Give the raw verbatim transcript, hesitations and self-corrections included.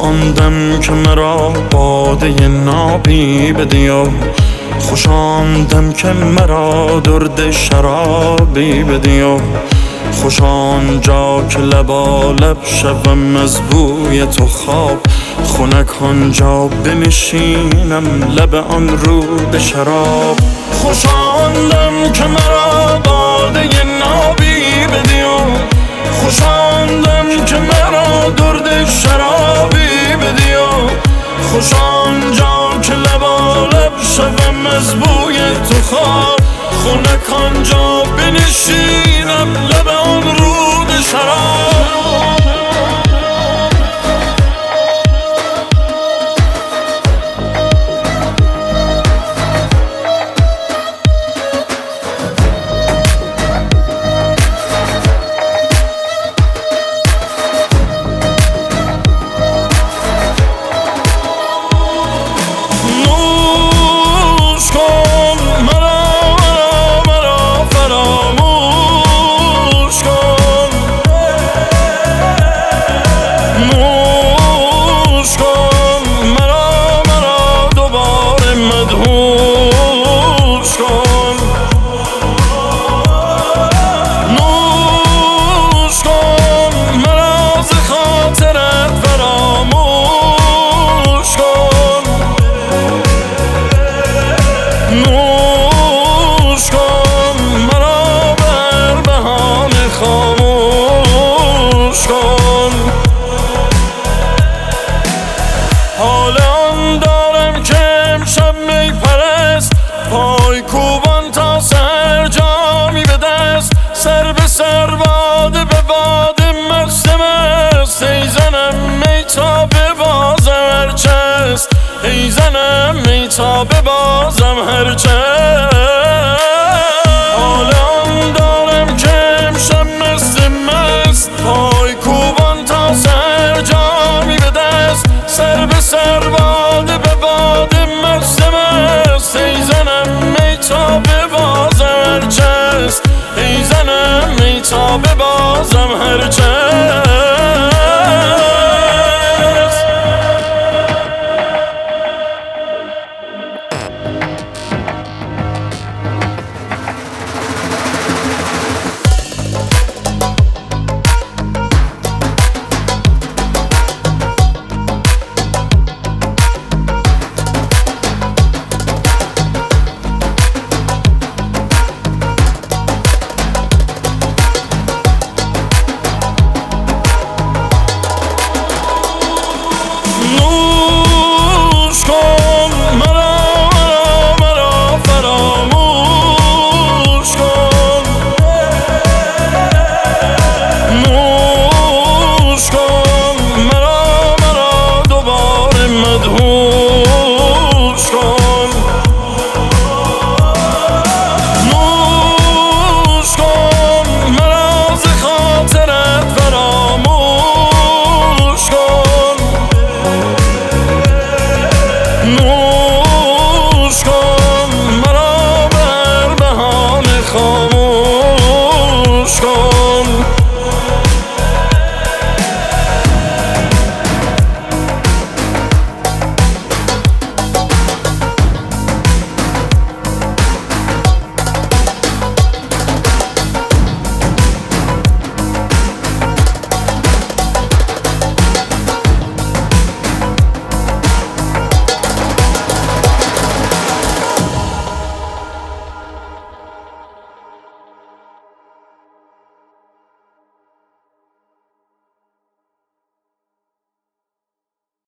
خواندم که مرا باده نابی بدی و خوشاندم که مرا درد شرابی بدی و خوش آنجا که لبالب شوم از بوی تو خواب خنک آنجا بنشینم لب آن رود شراب خوش آندم که مرا باده نابی بدی و خوش آندم که مرا درد شرابی بدی و خوش آنجا که لبالب شوم از بوی تو خواب خنک آنجا بنشینم لب آن رود شراب حالان دارم که امشب می پرست پای کوبان تا سر جامی به دست سر به سر باده به باده مست مست ای زنم می تا به بازم هرچست ای زنم می تا به بازم هرچست حالان دارم که امشب مست مست پای کوبان تا سر جامی به دست سر به سر باده به باده مست مست ای زنم می تا به بازم هرچست ای زنم می تا به بازم هرچست No